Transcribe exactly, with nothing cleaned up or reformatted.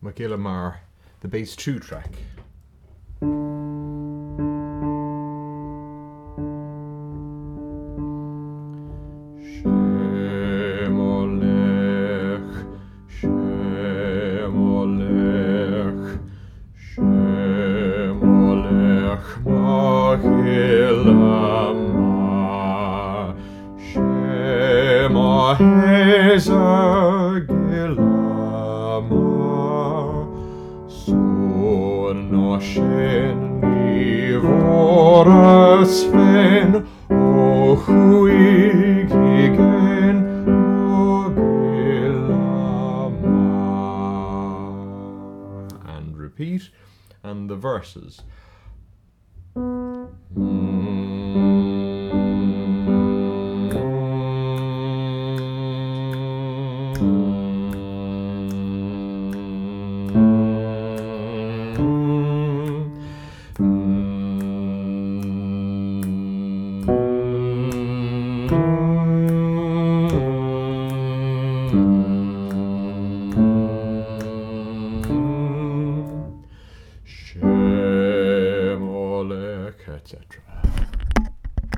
Magilamar, the bass two track. Shemolech, Shemolech, Shemolech Magilamar, Shema Hezer Gilamar, Sonoshen Nivoras Fen, O Huig igen Magilamar. And repeat, and the verses.